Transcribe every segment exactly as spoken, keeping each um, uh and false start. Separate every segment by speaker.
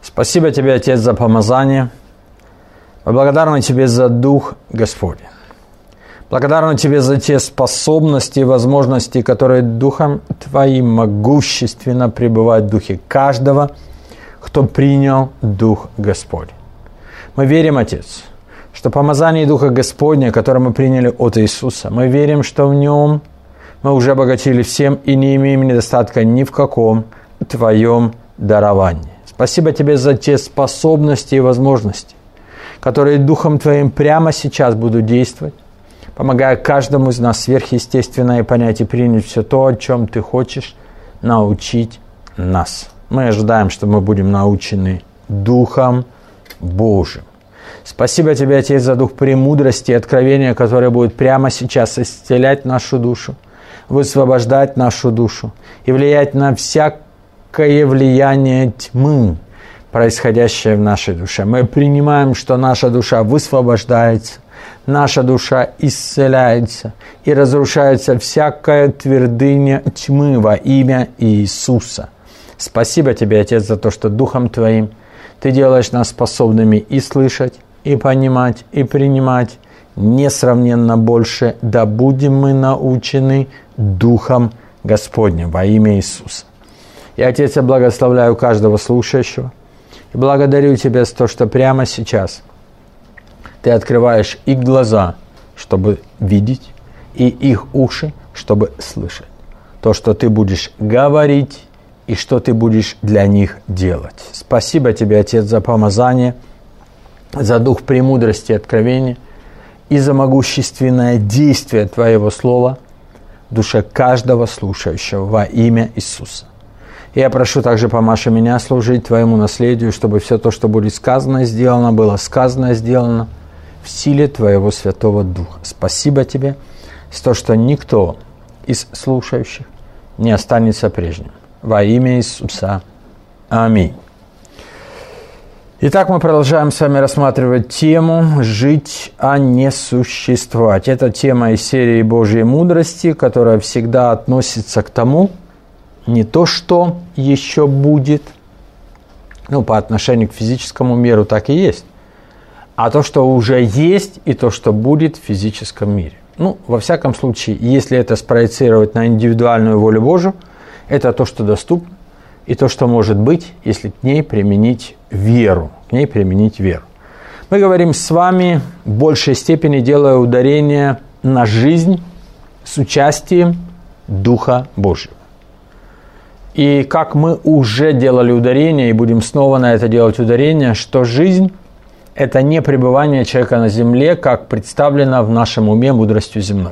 Speaker 1: Спасибо Тебе, Отец, за помазание. Мы благодарны Тебе за Дух Господень. Благодарны Тебе за те способности и возможности, которые Духом Твоим могущественно пребывают в Духе каждого, кто принял Дух Господень. Мы верим, Отец, что помазание Духа Господня, которое мы приняли от Иисуса, мы верим, что в Нем мы уже обогатили всем и не имеем недостатка ни в каком Твоем даровании. Спасибо Тебе за те способности и возможности, которые Духом Твоим прямо сейчас будут действовать, помогая каждому из нас сверхъестественное понять и принять все то, о чем Ты хочешь научить нас. Мы ожидаем, что мы будем научены Духом Божьим. Спасибо Тебе, Отец, за дух премудрости и откровения, который будет прямо сейчас исцелять нашу душу, высвобождать нашу душу и влиять на всякое влияние тьмы, происходящее в нашей душе. Мы принимаем, что наша душа высвобождается, наша душа исцеляется и разрушается всякая твердыня тьмы во имя Иисуса. Спасибо Тебе, Отец, за то, что Духом Твоим Ты делаешь нас способными и слышать, и понимать, и принимать несравненно больше. Да будем мы научены Духом Господним во имя Иисуса. И, Отец, я благословляю каждого слушающего и благодарю Тебя за то, что прямо сейчас Ты открываешь их глаза, чтобы видеть, и их уши, чтобы слышать то, что Ты будешь говорить и что Ты будешь для них делать. Спасибо Тебе, Отец, за помазание, за дух премудрости и откровения и за могущественное действие Твоего Слова в душе каждого слушающего во имя Иисуса. И я прошу также, помаши меня служить Твоему наследию, чтобы все то, что будет сказано и сделано, было сказано и сделано в силе Твоего Святого Духа. Спасибо Тебе за то, что никто из слушающих не останется прежним. Во имя Иисуса. Аминь. Итак, мы продолжаем с вами рассматривать тему «Жить, а не существовать». Это тема из серии Божьей мудрости, которая всегда относится к тому, не то, что еще будет, ну, по отношению к физическому миру так и есть, а то, что уже есть, и то, что будет в физическом мире. Ну, во всяком случае, если это спроецировать на индивидуальную волю Божию, это то, что доступно, и то, что может быть, если к ней применить веру. К ней применить веру. Мы говорим с вами в большей степени, делая ударение на жизнь с участием Духа Божьего. И как мы уже делали ударение, и будем снова на это делать ударение, что жизнь – это не пребывание человека на земле, как представлено в нашем уме мудростью земной.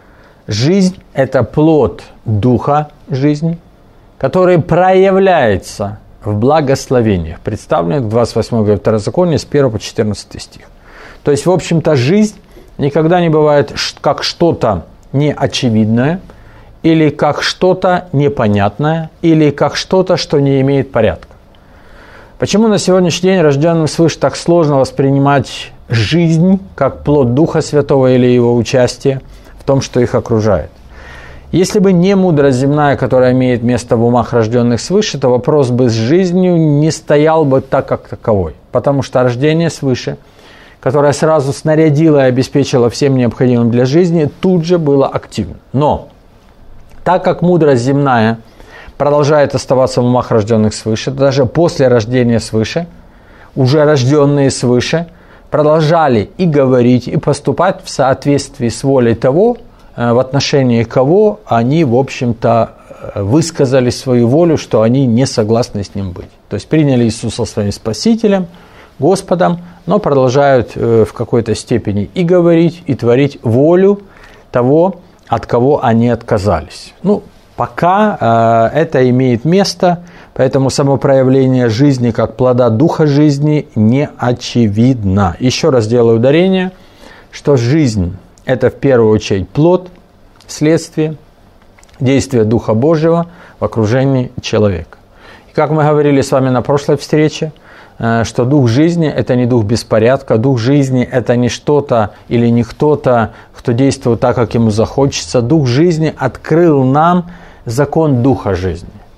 Speaker 1: Жизнь – это плод Духа жизни, который проявляется в благословениях, представленных в двадцать восьмой главе Второзакония с первого по четырнадцатый стих. То есть, в общем-то, жизнь никогда не бывает как что-то неочевидное, или как что-то непонятное, или как что-то, что не имеет порядка. Почему на сегодняшний день рожденным свыше так сложно воспринимать жизнь как плод Духа Святого или его участие в том, что их окружает? Если бы не мудрость земная, которая имеет место в умах рожденных свыше, то вопрос бы с жизнью не стоял бы так, как таковой. Потому что рождение свыше, которое сразу снарядило и обеспечило всем необходимым для жизни, тут же было активно. Но так как мудрость земная продолжает оставаться в умах рожденных свыше, даже после рождения свыше, уже рожденные свыше продолжали и говорить, и поступать в соответствии с волей того, в отношении кого они, в общем-то, высказали свою волю, что они не согласны с ним быть. То есть приняли Иисуса своим Спасителем, Господом, но продолжают в какой-то степени и говорить, и творить волю того, от кого они отказались. Ну, пока э, это имеет место, поэтому само проявление жизни как плода Духа жизни не очевидно. Еще раз делаю ударение, что жизнь – это в первую очередь плод, следствие, действия Духа Божьего в окружении человека. И как мы говорили с вами на прошлой встрече, что дух жизни – это не дух беспорядка, дух жизни – это не что-то или не кто-то, кто действует так, как ему захочется. Дух жизни открыл нам закон Духа жизни.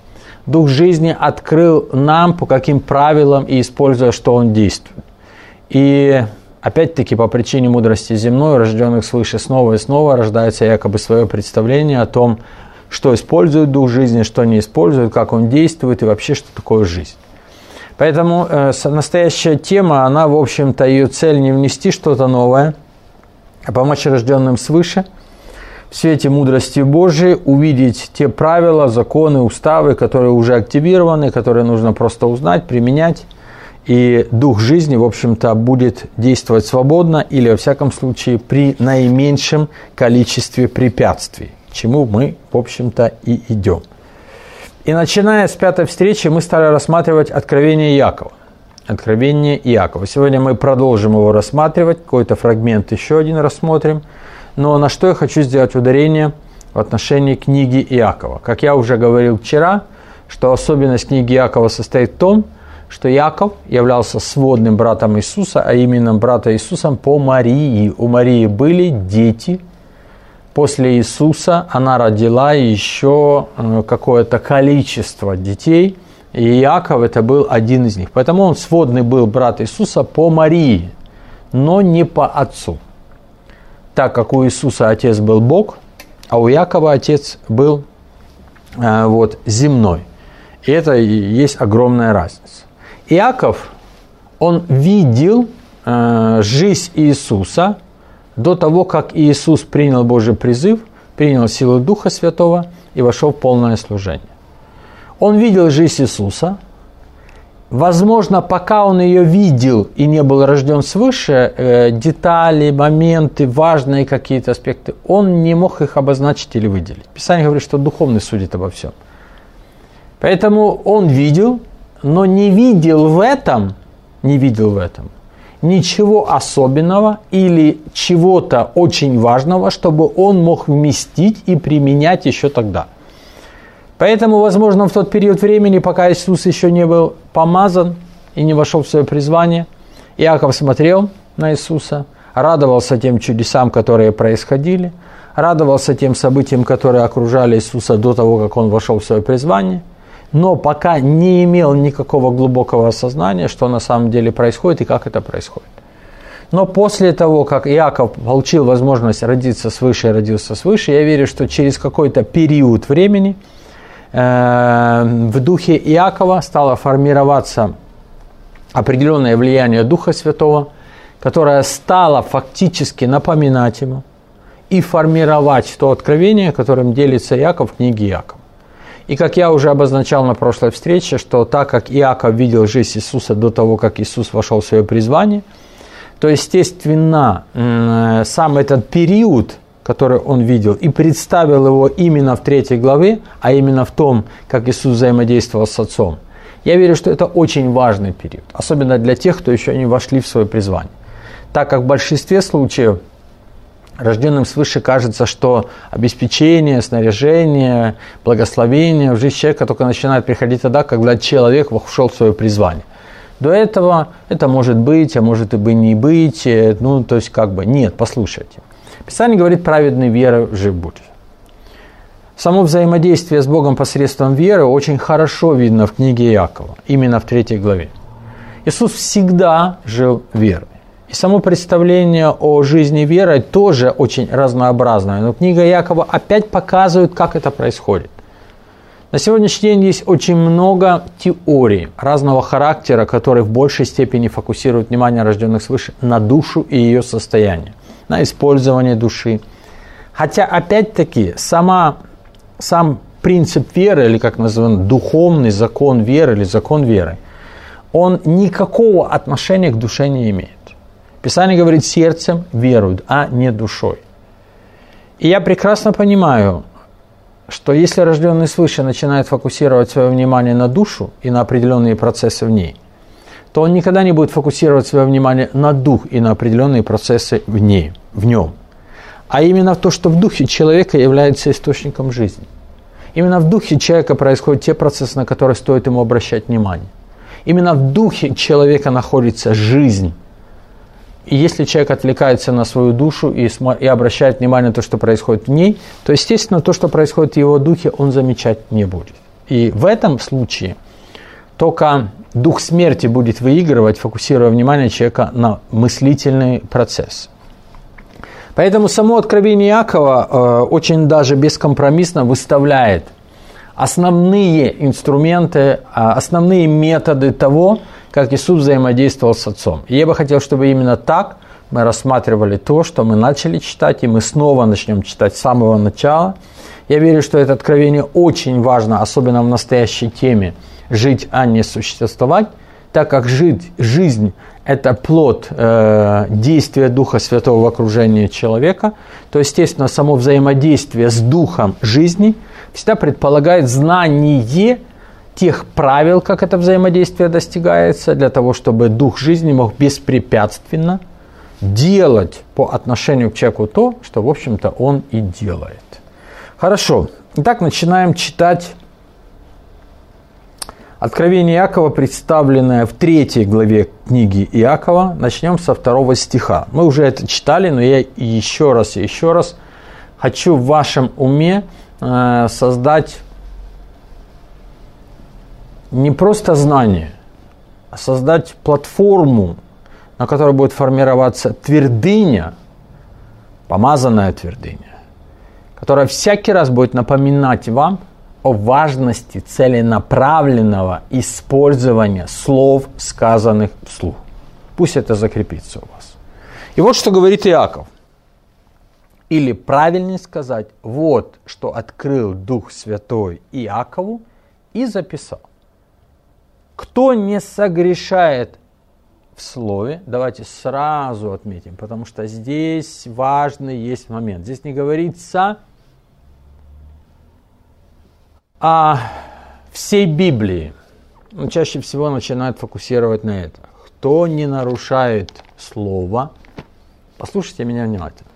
Speaker 1: Дух жизни открыл нам, по каким правилам и используя, что Он действует. И опять-таки по причине мудрости земной, рожденных свыше снова и снова, рождается якобы свое представление о том, что использует Дух жизни, что не использует, как он действует и вообще, что такое жизнь. Поэтому э, настоящая тема, она, в общем-то, ее цель не внести что-то новое, а помочь рожденным свыше в свете мудрости Божией увидеть те правила, законы, уставы, которые уже активированы, которые нужно просто узнать, применять. И Дух жизни, в общем-то, будет действовать свободно или, во всяком случае, при наименьшем количестве препятствий, к чему мы, в общем-то, и идем. И начиная с пятой встречи мы стали рассматривать Откровение Иакова. Откровение Иакова. Сегодня мы продолжим его рассматривать, какой-то фрагмент еще один рассмотрим. Но на что я хочу сделать ударение в отношении книги Иакова. Как я уже говорил вчера, что особенность книги Иакова состоит в том, что Иаков являлся сводным братом Иисуса, а именно брата Иисусом по Марии. У Марии были дети. После Иисуса она родила еще какое-то количество детей, и Иаков это был один из них. Поэтому он сводный был брат Иисуса по Марии, но не по отцу. Так как у Иисуса отец был Бог, а у Иакова отец был э, вот, земной. И это и есть огромная разница. Иаков, он видел э, жизнь Иисуса до того, как Иисус принял Божий призыв, принял силу Духа Святого и вошел в полное служение. Он видел жизнь Иисуса. Возможно, пока он ее видел и не был рожден свыше, э, детали, моменты, важные какие-то аспекты, он не мог их обозначить или выделить. Писание говорит, что духовный судит обо всем. Поэтому он видел, но не видел в этом, не видел в этом ничего особенного или чего-то очень важного, чтобы он мог вместить и применять еще тогда. Поэтому, возможно, в тот период времени, пока Иисус еще не был помазан и не вошел в свое призвание, Иаков смотрел на Иисуса, радовался тем чудесам, которые происходили, радовался тем событиям, которые окружали Иисуса до того, как он вошел в свое призвание, но пока не имел никакого глубокого осознания, что на самом деле происходит и как это происходит. Но после того, как Иаков получил возможность родиться свыше и родился свыше, я верю, что через какой-то период времени в духе Иакова стало формироваться определенное влияние Духа Святого, которое стало фактически напоминать ему и формировать то откровение, которым делится Иаков в книге Иакова. И как я уже обозначал на прошлой встрече, что так как Иаков видел жизнь Иисуса до того, как Иисус вошел в свое призвание, то, естественно, сам этот период, который он видел, и представил его именно в третьей главе, а именно в том, как Иисус взаимодействовал с Отцом, я верю, что это очень важный период, особенно для тех, кто еще не вошли в свое призвание. Так как в большинстве случаев рожденным свыше кажется, что обеспечение, снаряжение, благословение в жизнь человека только начинает приходить тогда, когда человек вошел в свое призвание. До этого это может быть, а может и бы не быть, ну, то есть как бы нет, послушайте. Писание говорит, праведный верой жив будет. Само взаимодействие с Богом посредством веры очень хорошо видно в книге Иакова, именно в третьей главе. Иисус всегда жил верой. И само представление о жизни верой тоже очень разнообразное. Но книга Иакова опять показывает, как это происходит. На сегодняшний день есть очень много теорий разного характера, которые в большей степени фокусируют внимание рожденных свыше на душу и ее состояние, на использование души. Хотя, опять-таки, сама, сам принцип веры, или как называем, духовный закон веры или закон веры, он никакого отношения к душе не имеет. Писание говорит, сердцем веруют, а не душой. И я прекрасно понимаю, что если рожденный свыше начинает фокусировать свое внимание на душу и на определенные процессы в ней, то он никогда не будет фокусировать свое внимание на дух и на определенные процессы в ней, в нем. А именно то, что в духе человека является источником жизни. Именно в духе человека происходят те процессы, на которые стоит ему обращать внимание. Именно в духе человека находится жизнь. И если человек отвлекается на свою душу и, и обращает внимание на то, что происходит в ней, то, естественно, то, что происходит в его духе, он замечать не будет. И в этом случае только дух смерти будет выигрывать, фокусируя внимание человека на мыслительный процесс. Поэтому само откровение Иакова э, очень даже бескомпромиссно выставляет основные инструменты, основные методы того, как Иисус взаимодействовал с Отцом. И я бы хотел, чтобы именно так мы рассматривали то, что мы начали читать, и мы снова начнем читать с самого начала. Я верю, что это откровение очень важно, особенно в настоящей теме «Жить, а не существовать», так как жить, жизнь – это плод э, действия Духа Святого в окружении человека, то, естественно, само взаимодействие с Духом жизни всегда предполагает знание тех правил, как это взаимодействие достигается, для того, чтобы Дух жизни мог беспрепятственно делать по отношению к человеку то, что, в общем-то, он и делает. Хорошо. Итак, начинаем читать Откровение Иакова, представленное в третьей главе книги Иакова. Начнем со второго стиха. Мы уже это читали, но я еще раз и еще раз хочу в вашем уме э, создать не просто знание, а создать платформу, на которой будет формироваться твердыня, помазанная твердыня, которая всякий раз будет напоминать вам о важности целенаправленного использования слов, сказанных вслух. Пусть это закрепится у вас. И вот что говорит Иаков. Или правильнее сказать, вот что открыл Дух Святой Иакову и записал. Кто не согрешает в слове, давайте сразу отметим, потому что здесь важный есть момент. Здесь не говорится о всей Библии. Но чаще всего начинают фокусировать на это. Кто не нарушает слово, послушайте меня внимательно.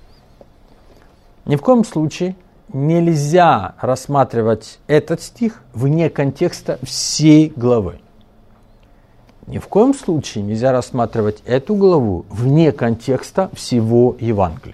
Speaker 1: Ни в коем случае нельзя рассматривать этот стих вне контекста всей главы. Ни в коем случае нельзя рассматривать эту главу вне контекста всего Евангелия.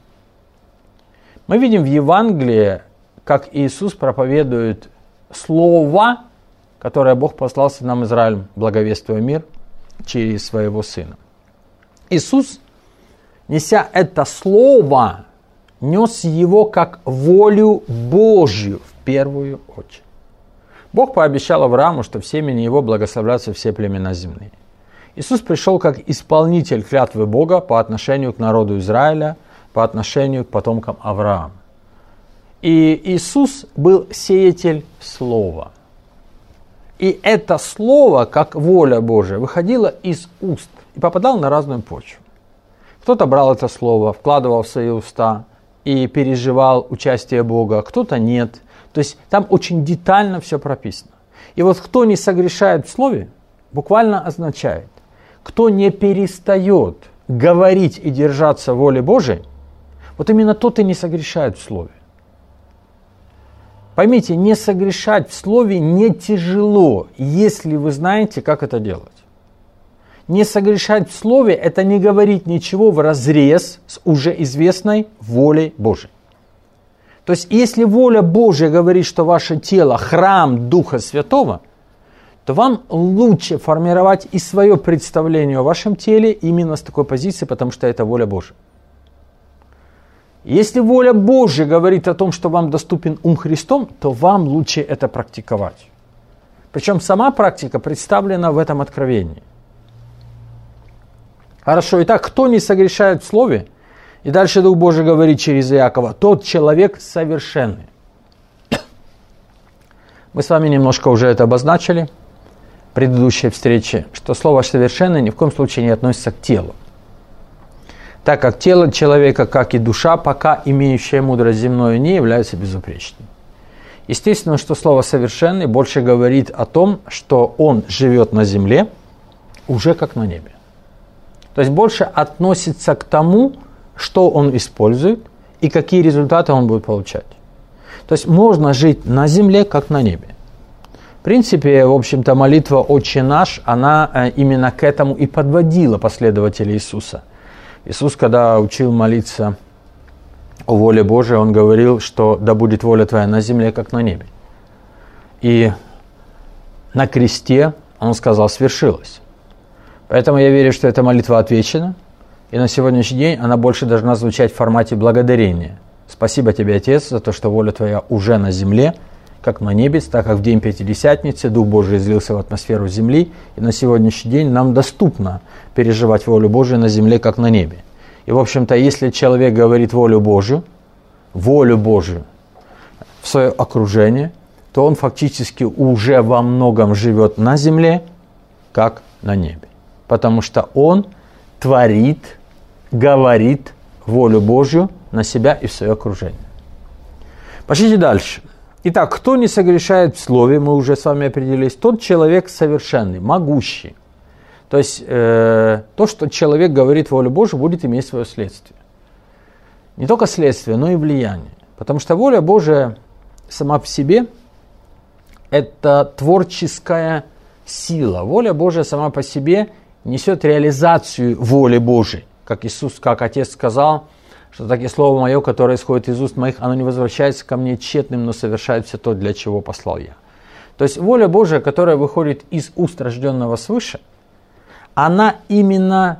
Speaker 1: Мы видим в Евангелии, как Иисус проповедует слово, которое Бог послал нам Израилем, благовествуя мир через своего Сына. Иисус, неся это слово, нес его как волю Божью в первую очередь. Бог пообещал Аврааму, что в семени его благословятся все племена земные. Иисус пришел как исполнитель клятвы Бога по отношению к народу Израиля, по отношению к потомкам Авраама. И Иисус был сеятель слова. И это слово, как воля Божия, выходило из уст и попадало на разную почву. Кто-то брал это слово, вкладывал в свои уста и переживал участие Бога, кто-то нет. То есть там очень детально все прописано. И вот кто не согрешает в слове, буквально означает, кто не перестает говорить и держаться воли Божией, вот именно тот и не согрешает в слове. Поймите, не согрешать в слове не тяжело, если вы знаете, как это делать. Не согрешать в слове – это не говорить ничего вразрез с уже известной волей Божией. То есть, если воля Божья говорит, что ваше тело – храм Духа Святого, то вам лучше формировать и свое представление о вашем теле именно с такой позиции, потому что это воля Божья. Если воля Божья говорит о том, что вам доступен ум Христом, то вам лучше это практиковать. Причем сама практика представлена в этом откровении. Хорошо, итак, кто не согрешает в слове, и дальше Дух Божий говорит через Иакова, тот человек совершенный. Мы с вами немножко уже это обозначили в предыдущей встрече, что слово «совершенный» ни в коем случае не относится к телу. Так как тело человека, как и душа, пока имеющая мудрость земную, не являются безупречными. Естественно, что слово «совершенный» больше говорит о том, что он живет на земле уже как на небе. То есть больше относится к тому, что он использует и какие результаты он будет получать. То есть можно жить на земле, как на небе. В принципе, в общем-то, молитва «Отче наш», она именно к этому и подводила последователей Иисуса. Иисус, когда учил молиться о воле Божией, Он говорил, что «да будет воля Твоя на земле, как на небе». И на кресте Он сказал: свершилось. Поэтому я верю, что эта молитва отвечена. И на сегодняшний день она больше должна звучать в формате благодарения. Спасибо Тебе, Отец, за то, что воля Твоя уже на земле, как на небе, так как в день Пятидесятницы Дух Божий излился в атмосферу земли, и на сегодняшний день нам доступно переживать волю Божию на земле, как на небе. И, в общем-то, если человек говорит волю Божию, волю Божию в свое окружение, то он фактически уже во многом живет на земле, как на небе. Потому что он творит, говорит волю Божью на себя и в свое окружение. Пошлите дальше. Итак, кто не согрешает в слове, мы уже с вами определились, тот человек совершенный, могущий. То есть, э, то, что человек говорит волю Божию, будет иметь свое следствие. Не только следствие, но и влияние. Потому что воля Божия сама по себе – это творческая сила. Воля Божия сама по себе несет реализацию воли Божией. Как Иисус, как Отец сказал, что так и слово мое, которое исходит из уст моих, оно не возвращается ко мне тщетным, но совершает все то, для чего послал я. То есть воля Божия, которая выходит из уст рожденного свыше, она именно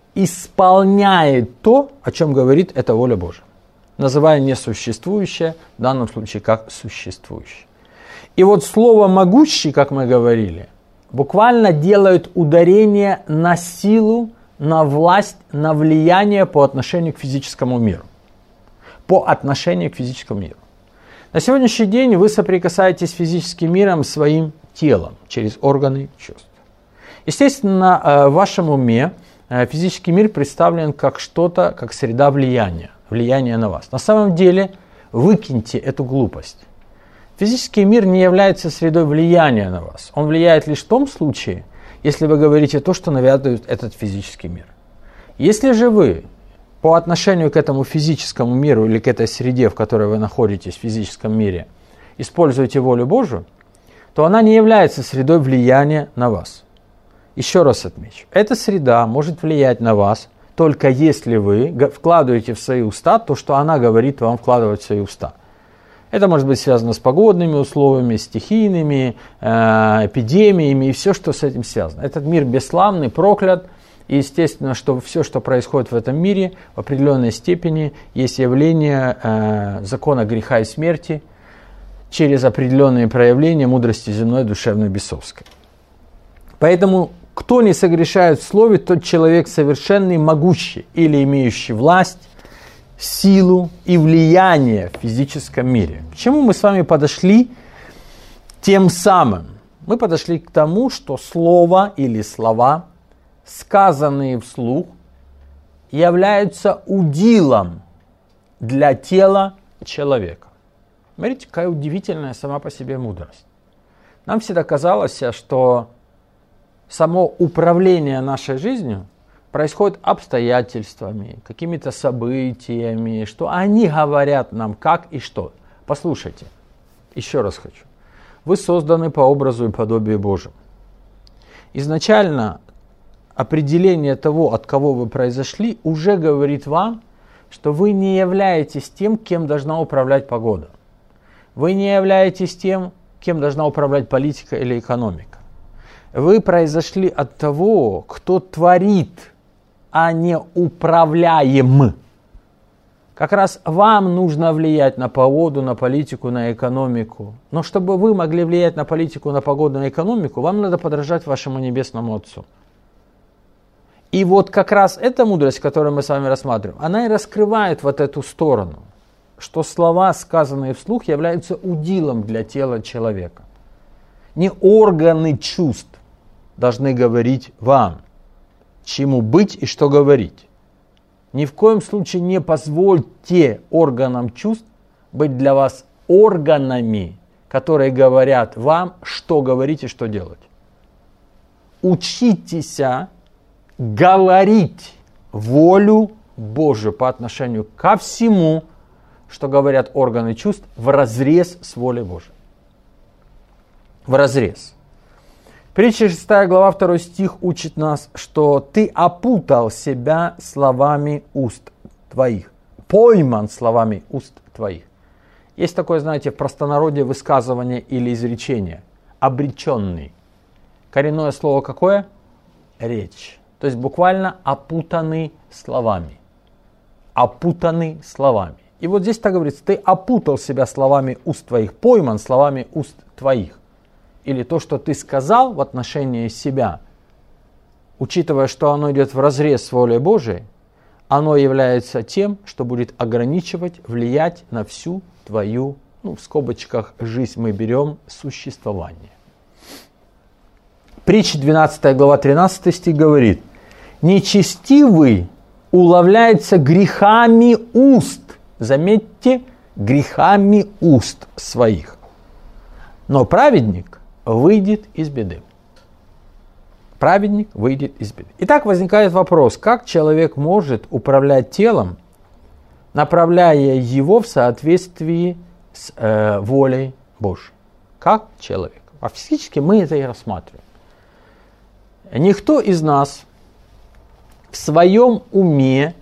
Speaker 1: исполняет то, о чем говорит эта воля Божия, называя несуществующее, в данном случае как существующее. И вот слово «могущий», как мы говорили, буквально делают ударение на силу, на власть, на влияние по отношению к физическому миру. По отношению к физическому миру. На сегодняшний день вы соприкасаетесь с физическим миром своим телом, через органы чувств. Естественно, в вашем уме физический мир представлен как что-то, как среда влияния, влияния на вас. На самом деле, выкиньте эту глупость. Физический мир не является средой влияния на вас. Он влияет лишь в том случае, если вы говорите то, что навязывает этот физический мир. Если же вы по отношению к этому физическому миру или к этой среде, в которой вы находитесь, в физическом мире, используете волю Божию, то она не является средой влияния на вас. Еще раз отмечу, эта среда может влиять на вас только если вы вкладываете в свои уста то, что она говорит вам вкладывать в свои уста. Это может быть связано с погодными условиями, стихийными, э, эпидемиями и все, что с этим связано. Этот мир бесславный, проклят. И естественно, что все, что происходит в этом мире, в определенной степени есть явление э, закона греха и смерти через определенные проявления мудрости земной, душевной, бесовской. Поэтому, кто не согрешает в слове, тот человек совершенный, могущий или имеющий власть, силу и влияние в физическом мире. К чему мы с вами подошли тем самым? Мы подошли к тому, что слово или слова, сказанные вслух, являются удилом для тела человека. Смотрите, какая удивительная сама по себе мудрость. Нам всегда казалось, что само управление нашей жизнью происходит обстоятельствами, какими-то событиями, что они говорят нам как и что. Послушайте, еще раз хочу. Вы созданы по образу и подобию Божьему. Изначально определение того, от кого вы произошли, уже говорит вам, что вы не являетесь тем, кем должна управлять погода. Вы не являетесь тем, кем должна управлять политика или экономика. Вы произошли от того, кто творит, а не управляем. Как раз вам нужно влиять на погоду, на политику, на экономику. Но чтобы вы могли влиять на политику, на погоду, на экономику, вам надо подражать вашему Небесному Отцу. И вот как раз эта мудрость, которую мы с вами рассматриваем, она и раскрывает вот эту сторону, что слова, сказанные вслух, являются удилом для тела человека. Не органы чувств должны говорить вам, чему быть и что говорить. Ни в коем случае не позвольте органам чувств быть для вас органами, которые говорят вам, что говорить и что делать. Учитесь говорить волю Божию по отношению ко всему, что говорят органы чувств, вразрез с волей Божией. Вразрез. Притча шестая глава, второй стих учит нас, что ты опутал себя словами уст твоих, пойман словами уст твоих. Есть такое, знаете, в простонародье высказывание или изречение. Обреченный. Коренное слово какое? Речь. То есть буквально опутанный словами. Опутанный словами. И вот здесь так говорится, ты опутал себя словами уст твоих, пойман словами уст твоих. Или то, что ты сказал в отношении себя, учитывая, что оно идет вразрез с волей Божией, оно является тем, что будет ограничивать, влиять на всю твою, ну, в скобочках, жизнь мы берем, существование. Притча двенадцатая глава тринадцатый стих говорит: «Нечестивый уловляется грехами уст». Заметьте, грехами уст своих. Но праведник выйдет из беды. Праведник выйдет из беды. Итак, возникает вопрос, как человек может управлять телом, направляя его в соответствии с э, волей Божьей. Как человек. А физически мы это и рассматриваем. Никто из нас в своем уме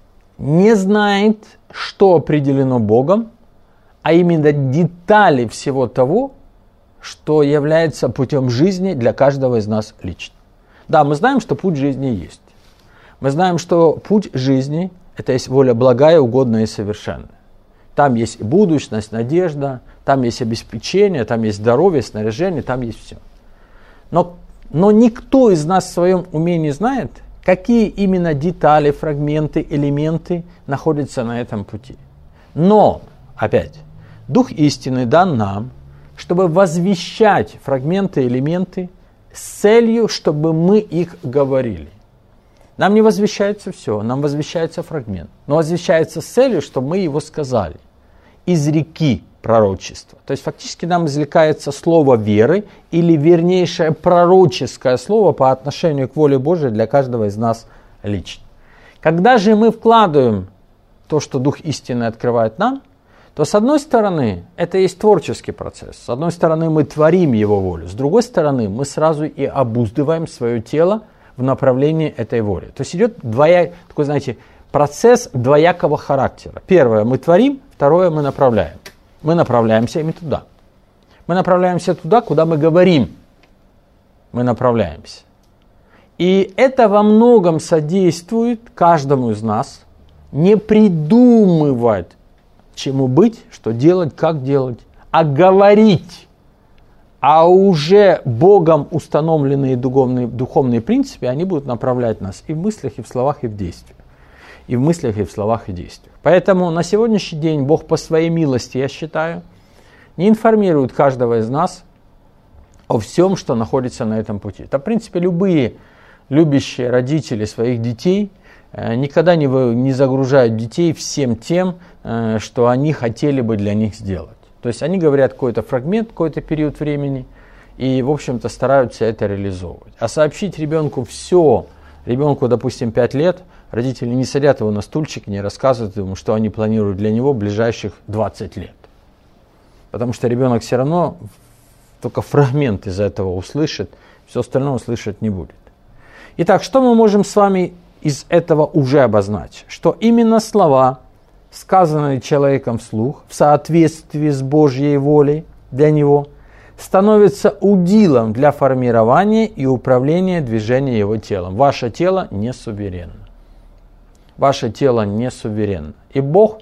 Speaker 1: не знает, что определено Богом, а именно детали всего того, что является путем жизни для каждого из нас лично. Да, мы знаем, что путь жизни есть. Мы знаем, что путь жизни – это есть воля благая, угодная и совершенная. Там есть будущность, надежда, там есть обеспечение, там есть здоровье, снаряжение, там есть все. Но, но никто из нас в своем уме не знает, какие именно детали, фрагменты, элементы находятся на этом пути. Но, опять, Дух истины дан нам, чтобы возвещать фрагменты, элементы с целью, чтобы мы их говорили. Нам не возвещается все, нам возвещается фрагмент. Но возвещается с целью, чтобы мы его сказали. Из реки пророчества. То есть фактически нам извлекается слово веры или вернейшее пророческое слово по отношению к воле Божией для каждого из нас лично. Когда же мы вкладываем то, что Дух истины открывает нам, то с одной стороны это есть творческий процесс. С одной стороны мы творим Его волю. С другой стороны мы сразу и обуздываем свое тело в направлении этой воли. То есть идет двоя, такой, знаете, процесс двоякого характера. Первое мы творим, второе мы направляем. Мы направляемся ими туда. Мы направляемся туда, куда мы говорим. Мы направляемся. И это во многом содействует каждому из нас не придумывать, чему быть, что делать, как делать, а говорить. А уже Богом установленные духовные, духовные принципы, они будут направлять нас и в мыслях, и в словах, и в действиях. И в мыслях, и в словах, и действиях. Поэтому на сегодняшний день Бог по своей милости, я считаю, не информирует каждого из нас о всем, что находится на этом пути. Это, в принципе, любые любящие родители своих детей э, никогда не, не загружают детей всем тем, э, что они хотели бы для них сделать. То есть они говорят какой-то фрагмент, какой-то период времени, и, в общем-то, стараются это реализовывать. А сообщить ребенку все, ребенку, допустим, пять лет, родители не садят его на стульчик, не рассказывают ему, что они планируют для него в ближайших двадцать лет. Потому что ребенок все равно только фрагмент из этого услышит, все остальное услышать не будет. Итак, что мы можем с вами из этого уже обозначить? Что именно слова, сказанные человеком вслух, в соответствии с Божьей волей для него, становятся удилом для формирования и управления движением его телом. Ваше тело не суверенно. Ваше тело не суверенно. И Бог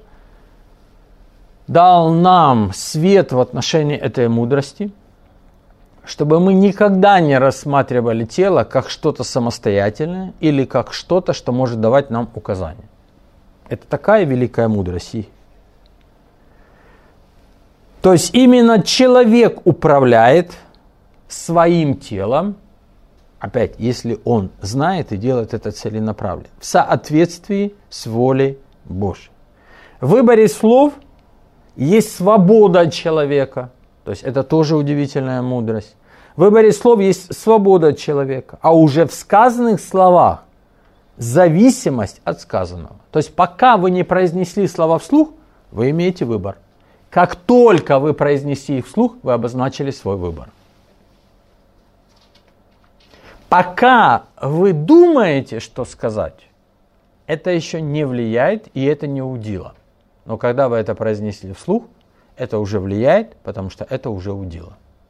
Speaker 1: дал нам свет в отношении этой мудрости, чтобы мы никогда не рассматривали тело как что-то самостоятельное или как что-то, что может давать нам указания. Это такая великая мудрость. То есть именно человек управляет своим телом, опять, если он знает и делает это целенаправленно, в соответствии с волей Божьей. В выборе слов есть свобода человека, то есть это тоже удивительная мудрость. В выборе слов есть свобода человека, а уже в сказанных словах зависимость от сказанного. То есть пока вы не произнесли слова вслух, вы имеете выбор. Как только вы произнесли их вслух, вы обозначили свой выбор. Пока вы думаете, что сказать, это еще не влияет и это не удило. Но когда вы это произнесли вслух, это уже влияет, потому что это уже удило.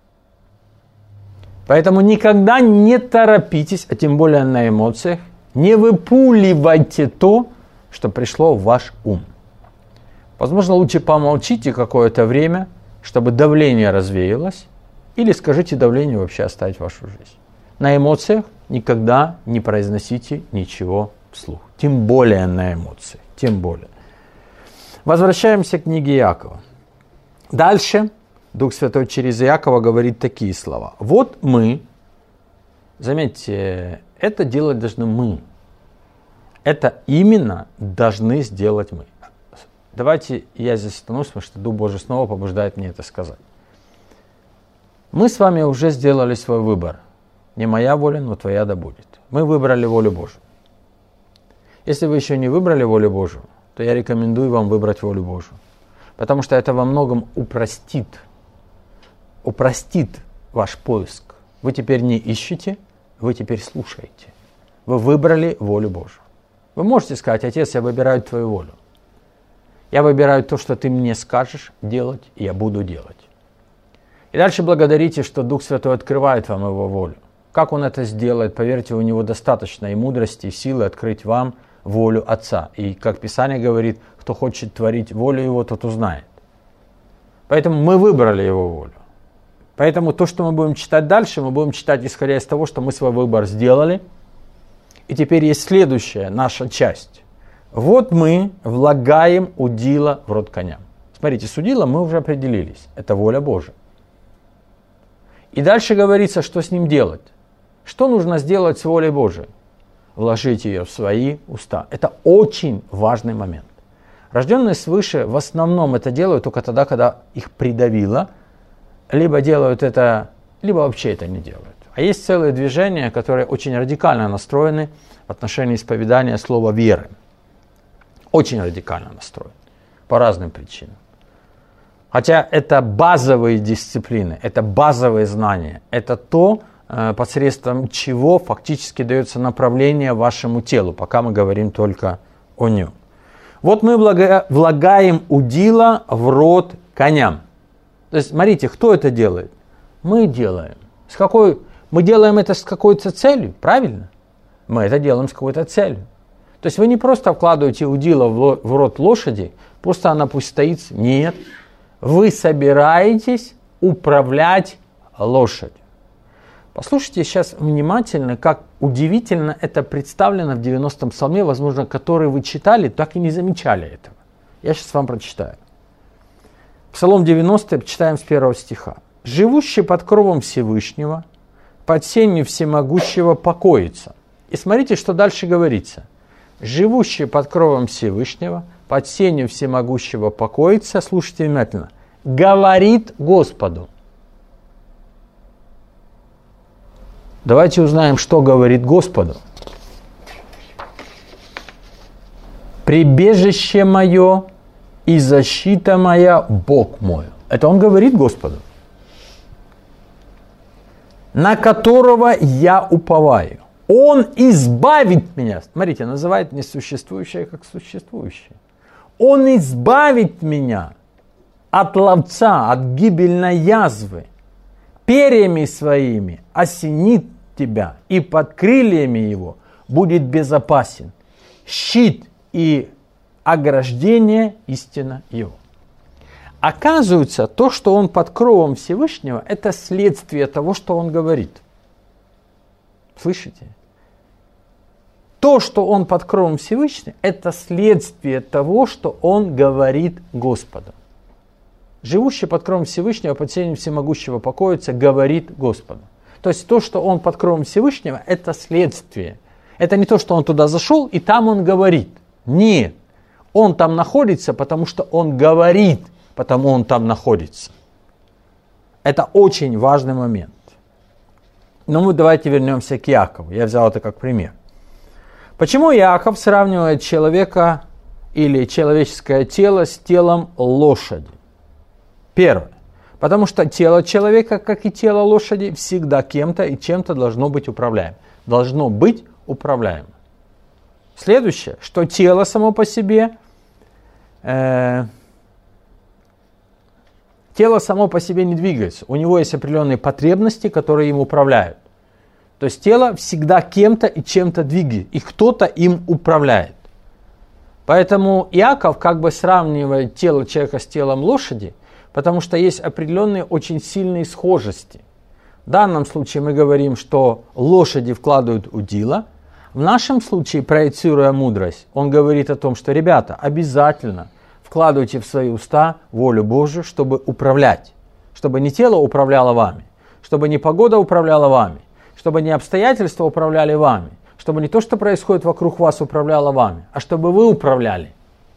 Speaker 1: Поэтому никогда не торопитесь, а тем более на эмоциях, не выпуливайте то, что пришло в ваш ум. Возможно, лучше помолчите какое-то время, чтобы давление развеялось, или скажите давлению вообще оставить вашу жизнь. На эмоциях никогда не произносите ничего вслух, тем более на эмоциях, тем более. Возвращаемся к книге Иакова. Дальше Дух Святой через Иакова говорит такие слова. Вот мы, заметьте, это делать должны мы. Это именно должны сделать мы. Давайте я здесь остановлюсь, потому что Дух Божий снова побуждает мне это сказать. Мы с вами уже сделали свой выбор. Не моя воля, но твоя да будет. Мы выбрали волю Божию. Если вы еще не выбрали волю Божию, то я рекомендую вам выбрать волю Божию. Потому что это во многом упростит, упростит ваш поиск. Вы теперь не ищете, вы теперь слушаете. Вы выбрали волю Божию. Вы можете сказать: Отец, я выбираю твою волю. Я выбираю то, что ты мне скажешь делать, и я буду делать. И дальше благодарите, что Дух Святой открывает вам его волю. Как он это сделает? Поверьте, у него достаточно и мудрости, и силы открыть вам волю Отца. И как Писание говорит, кто хочет творить волю его, тот узнает. Поэтому мы выбрали его волю. Поэтому то, что мы будем читать дальше, мы будем читать исходя из того, что мы свой выбор сделали. И теперь есть следующая наша часть. Вот мы влагаем удила в рот коням. Смотрите, с удилом мы уже определились. Это воля Божия. И дальше говорится, что с ним делать. Что нужно сделать с волей Божией? Вложить ее в свои уста. Это очень важный момент. Рожденные свыше в основном это делают только тогда, когда их придавило. Либо делают это, либо вообще это не делают. А есть целые движения, которые очень радикально настроены в отношении исповедания слова веры. Очень радикально настроены. По разным причинам. Хотя это базовые дисциплины, это базовые знания. Это то, посредством чего фактически дается направление вашему телу, пока мы говорим только о нем. Вот мы влагаем удила в рот коням. То есть, смотрите, кто это делает? Мы делаем. С какой? Мы делаем это с какой-то целью, правильно? Мы это делаем с какой-то целью. То есть вы не просто вкладываете удила в рот лошади, просто она пусть стоит. Нет. Вы собираетесь управлять лошадью. Послушайте сейчас внимательно, как удивительно это представлено в девяностом псалме, возможно, который вы читали, так и не замечали этого. Я сейчас вам прочитаю. Псалом девяностый, читаем с первого стиха. «Живущий под кровом Всевышнего, под сенью Всемогущего покоится». И смотрите, что дальше говорится. «Живущий под кровом Всевышнего, под сенью Всемогущего покоится», слушайте внимательно, «говорит Господу». Давайте узнаем, что говорит Господу. «Прибежище мое и защита моя, Бог мой». Это он говорит Господу. «На которого я уповаю. Он избавит меня». Смотрите, называет несуществующее как существующее. «Он избавит меня от ловца, от гибельной язвы. Перьями своими осенит тебя, и под крыльями его будет безопасен. Щит и ограждение истина его». Оказывается, то, что он под кровом Всевышнего, это следствие того, что он говорит. Слышите? То, что он под кровом Всевышнего, это следствие того, что он говорит Господу. Живущий под кровом Всевышнего, под сенью Всемогущего покоится, говорит Господу. То есть то, что он под кровом Всевышнего, это следствие. Это не то, что он туда зашел, и там он говорит. Нет. Он там находится, потому что он говорит, потому он там находится. Это очень важный момент. Но мы давайте вернемся к Иакову. Я взял это как пример. Почему Иаков сравнивает человека или человеческое тело с телом лошади? Первое. Потому что тело человека, как и тело лошади, всегда кем-то и чем-то должно быть управляемо. Должно быть управляемо. Следующее, что тело само по себе э, Тело само по себе не двигается. У него есть определенные потребности, которые им управляют. То есть тело всегда кем-то и чем-то двигает, и кто-то им управляет. Поэтому Иаков как бы сравнивает тело человека с телом лошади, потому что есть определенные очень сильные схожести. В данном случае мы говорим, что лошади вкладывают удила. В нашем случае, проецируя мудрость, он говорит о том, что, ребята, обязательно вкладывайте в свои уста волю Божию, чтобы управлять. Чтобы не тело управляло вами, чтобы не погода управляла вами, чтобы не обстоятельства управляли вами, чтобы не то, что происходит вокруг вас, управляло вами, а чтобы вы управляли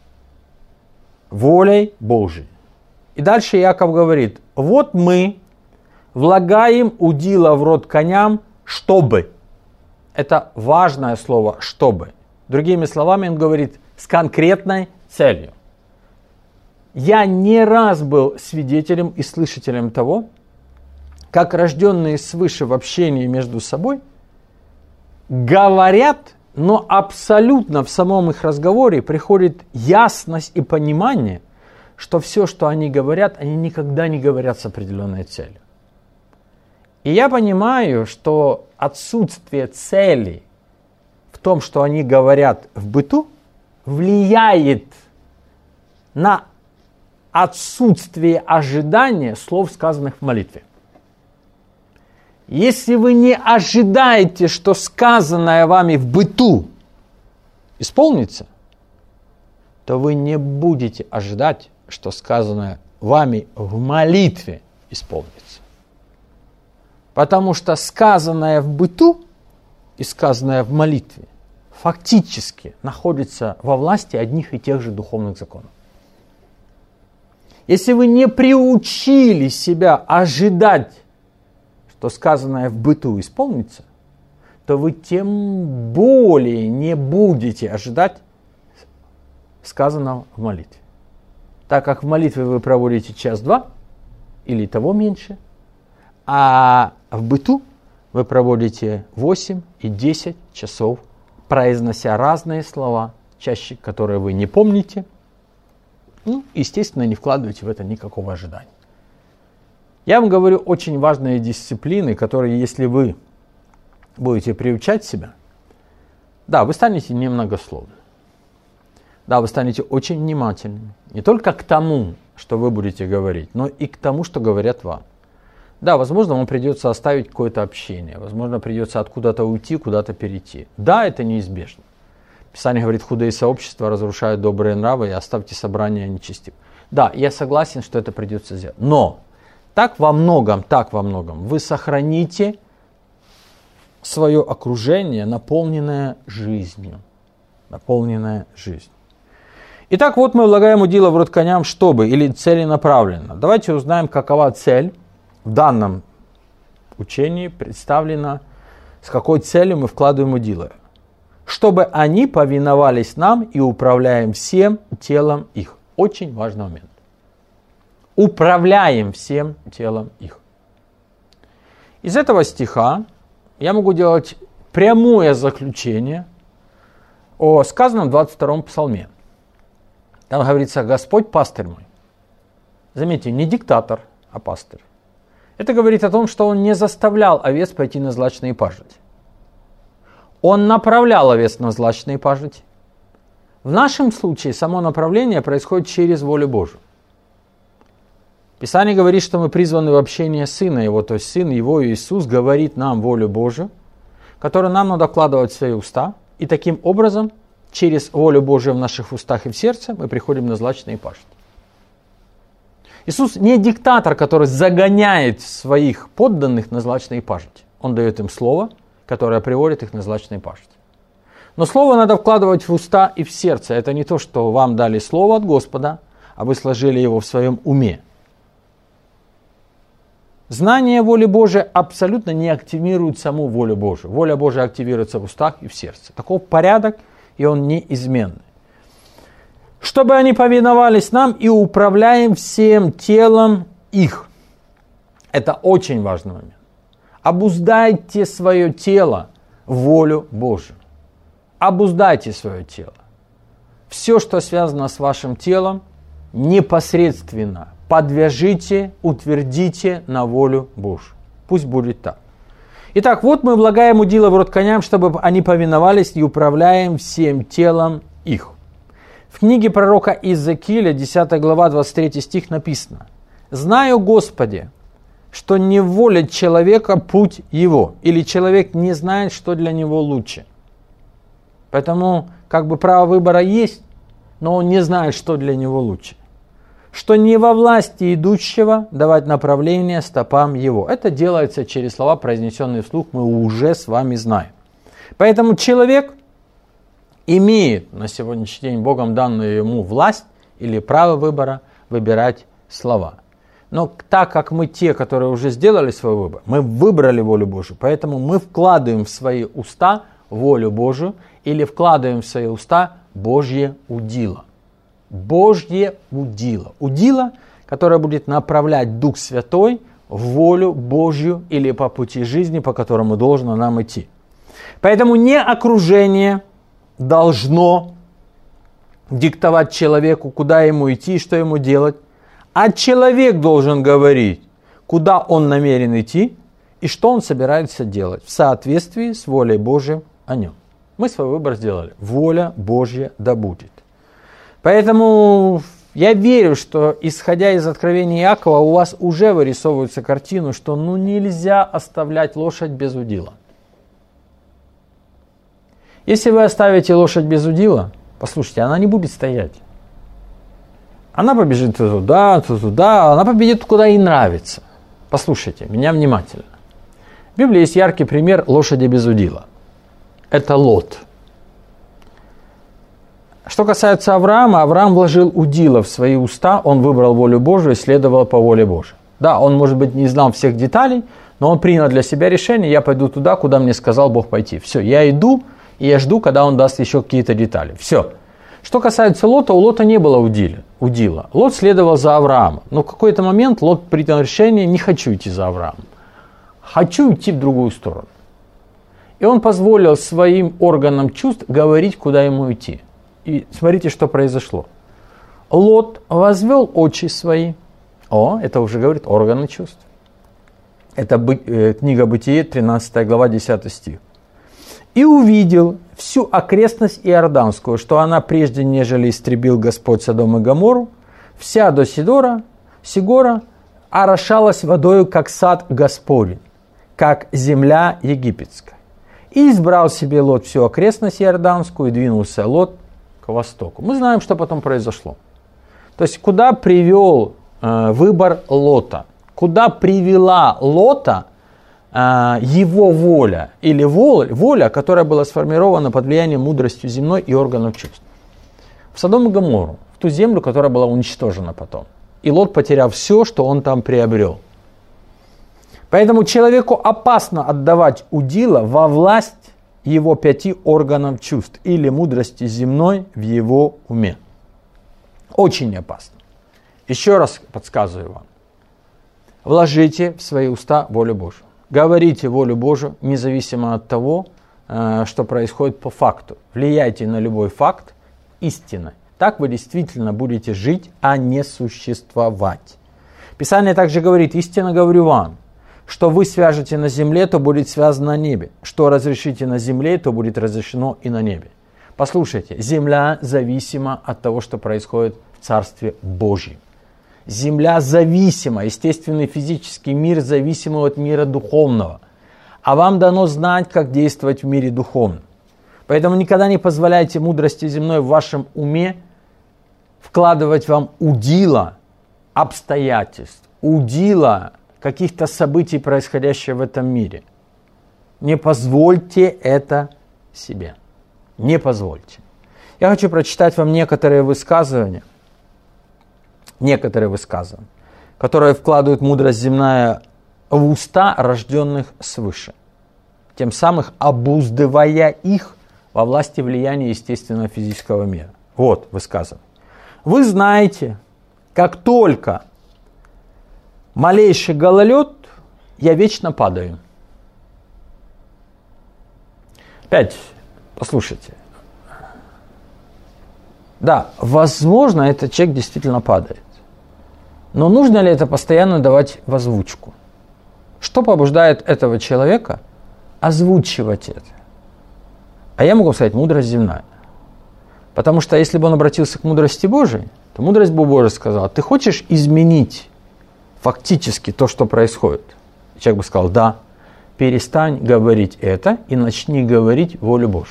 Speaker 1: волей Божией. И дальше Иаков говорит, вот мы влагаем удила в рот коням, чтобы. Это важное слово «чтобы». Другими словами, он говорит с конкретной целью. Я не раз был свидетелем и слышателем того, как рожденные свыше в общении между собой говорят, но абсолютно в самом их разговоре приходит ясность и понимание, что все, что они говорят, они никогда не говорят с определенной целью. И я понимаю, что отсутствие цели в том, что они говорят в быту, влияет на отсутствие ожидания слов, сказанных в молитве. Если вы не ожидаете, что сказанное вами в быту исполнится, то вы не будете ожидать, что сказанное вами в молитве исполнится. Потому что сказанное в быту и сказанное в молитве фактически находится во власти одних и тех же духовных законов. Если вы не приучили себя ожидать, что сказанное в быту исполнится, то вы тем более не будете ожидать сказанного в молитве. Так как в молитве вы проводите час-два или того меньше, а в быту вы проводите восемь и десять часов, произнося разные слова, чаще которые вы не помните, ну, естественно, не вкладываете в это никакого ожидания. Я вам говорю очень важные дисциплины, которые, если вы будете приучать себя, да, вы станете немногословны. Да, вы станете очень внимательными. Не только к тому, что вы будете говорить, но и к тому, что говорят вам. Да, возможно, вам придется оставить какое-то общение. Возможно, придется откуда-то уйти, куда-то перейти. Да, это неизбежно. Писание говорит, худые сообщества разрушают добрые нравы, и оставьте собрания нечестив. Да, я согласен, что это придется сделать. Но так во многом, так во многом вы сохраните свое окружение, наполненное жизнью. Наполненное жизнью. Итак, вот мы влагаем удила в рот коням, чтобы, или целенаправленно. Давайте узнаем, какова цель в данном учении представлена, с какой целью мы вкладываем удила. Чтобы они повиновались нам и управляем всем телом их. Очень важный момент. Управляем всем телом их. Из этого стиха я могу делать прямое заключение о сказанном в двадцать втором псалме. Там говорится, Господь пастырь мой. Заметьте, не диктатор, а пастырь. Это говорит о том, что он не заставлял овец пойти на злачные пажити. Он направлял овец на злачные пажити. В нашем случае само направление происходит через волю Божию. Писание говорит, что мы призваны в общение Сына Его, то есть Сын Его, Иисус, говорит нам волю Божию, которую нам надо вкладывать в свои уста, и таким образом, через волю Божию в наших устах и в сердце, мы приходим на злачные пажити. Иисус не диктатор, который загоняет своих подданных на злачные пажити. Он дает им слово, которое приводит их на злачные пажити. Но слово надо вкладывать в уста и в сердце. Это не то, что вам дали слово от Господа, а вы сложили его в своем уме. Знание воли Божией абсолютно не активирует саму волю Божию. Воля Божия активируется в устах и в сердце. Таков порядок, и он неизменный. Чтобы они повиновались нам и управляем всем телом их. Это очень важный момент. Обуздайте свое тело в волю Божию. Обуздайте свое тело. Все, что связано с вашим телом, непосредственно подвяжите, утвердите на волю Божию. Пусть будет так. Итак, вот мы влагаем удила в рот коням, чтобы они повиновались, и управляем всем телом их. В книге пророка Иезекииля, десятая глава, двадцать третий стих написано: «Знаю, Господи, что не волит человека путь его, или человек не знает, что для него лучше». Поэтому как бы право выбора есть, но он не знает, что для него лучше. Что не во власти идущего давать направление стопам его. Это делается через слова, произнесенные вслух, мы уже с вами знаем. Поэтому человек имеет на сегодняшний день Богом данную ему власть или право выбора выбирать слова. Но так как мы те, которые уже сделали свой выбор, мы выбрали волю Божию, поэтому мы вкладываем в свои уста волю Божию или вкладываем в свои уста Божье удило. Божье удило. Удило, которое будет направлять Дух Святой в волю Божью или по пути жизни, по которому должно нам идти. Поэтому не окружение должно диктовать человеку, куда ему идти и что ему делать, а человек должен говорить, куда он намерен идти и что он собирается делать в соответствии с волей Божией о нем. Мы свой выбор сделали. Воля Божья да будет. Поэтому я верю, что, исходя из откровения Иакова, у вас уже вырисовывается картину, что ну нельзя оставлять лошадь без удила. Если вы оставите лошадь без удила, послушайте, она не будет стоять. Она побежит туда, туда, она победит, куда ей нравится. Послушайте меня внимательно. В Библии есть яркий пример лошади без удила. Это Лот. Что касается Авраама, Авраам вложил удила в свои уста, он выбрал волю Божию и следовал по воле Божией. Да, он, может быть, не знал всех деталей, но он принял для себя решение: я пойду туда, куда мне сказал Бог пойти. Все, я иду, и я жду, когда он даст еще какие-то детали. Все. Что касается Лота, у Лота не было удила. удила. Лот следовал за Авраамом. Но в какой-то момент Лот принял решение: не хочу идти за Авраамом. Хочу идти в другую сторону. И он позволил своим органам чувств говорить, куда ему идти. И смотрите, что произошло. Лот возвел очи свои. О, это уже говорит органы чувств. Это бы, э, книга Бытие, тринадцатая глава, десятый стих. И увидел всю окрестность Иорданскую, что она прежде, нежели истребил Господь Содом и Гоморру, вся до Сидора, Сигора, орошалась водою, как сад Господень, как земля египетская. И избрал себе Лот всю окрестность Иорданскую, и двинулся Лот к востоку. Мы знаем, что потом произошло. То есть, куда привел э, выбор Лота? Куда привела Лота э, его воля? Или воля, воля, которая была сформирована под влиянием мудростью земной и органов чувств? В Содом и Гоморру, в ту землю, которая была уничтожена потом. И Лот потерял все, что он там приобрел. Поэтому человеку опасно отдавать удила во власть его пяти органов чувств или мудрости земной в его уме. Очень опасно. Еще раз подсказываю вам. Вложите в свои уста волю Божию. Говорите волю Божию, независимо от того, что происходит по факту. Влияйте на любой факт истиной. Так вы действительно будете жить, а не существовать. Писание также говорит: истинно говорю вам, что вы свяжете на земле, то будет связано на небе. Что разрешите на земле, то будет разрешено и на небе. Послушайте, земля зависима от того, что происходит в Царстве Божьем. Земля зависима, естественный физический мир зависим от мира духовного. А вам дано знать, как действовать в мире духовном. Поэтому никогда не позволяйте мудрости земной в вашем уме вкладывать вам удила обстоятельств, удила каких-то событий, происходящих в этом мире. Не позвольте это себе. Не позвольте. Я хочу прочитать вам некоторые высказывания, некоторые высказывания, которые вкладывают мудрость земная в уста рожденных свыше, тем самым обуздывая их во власти влияния естественного физического мира. Вот высказывание. Вы знаете, как только малейший гололед, я вечно падаю. Опять, послушайте. Да, возможно, этот человек действительно падает. Но нужно ли это постоянно давать в озвучку? Что побуждает этого человека озвучивать это? А я могу сказать, мудрость земная. Потому что если бы он обратился к мудрости Божией, то мудрость Божия сказала, ты хочешь изменить фактически то, что происходит? И человек бы сказал, да, перестань говорить это и начни говорить волю Божию.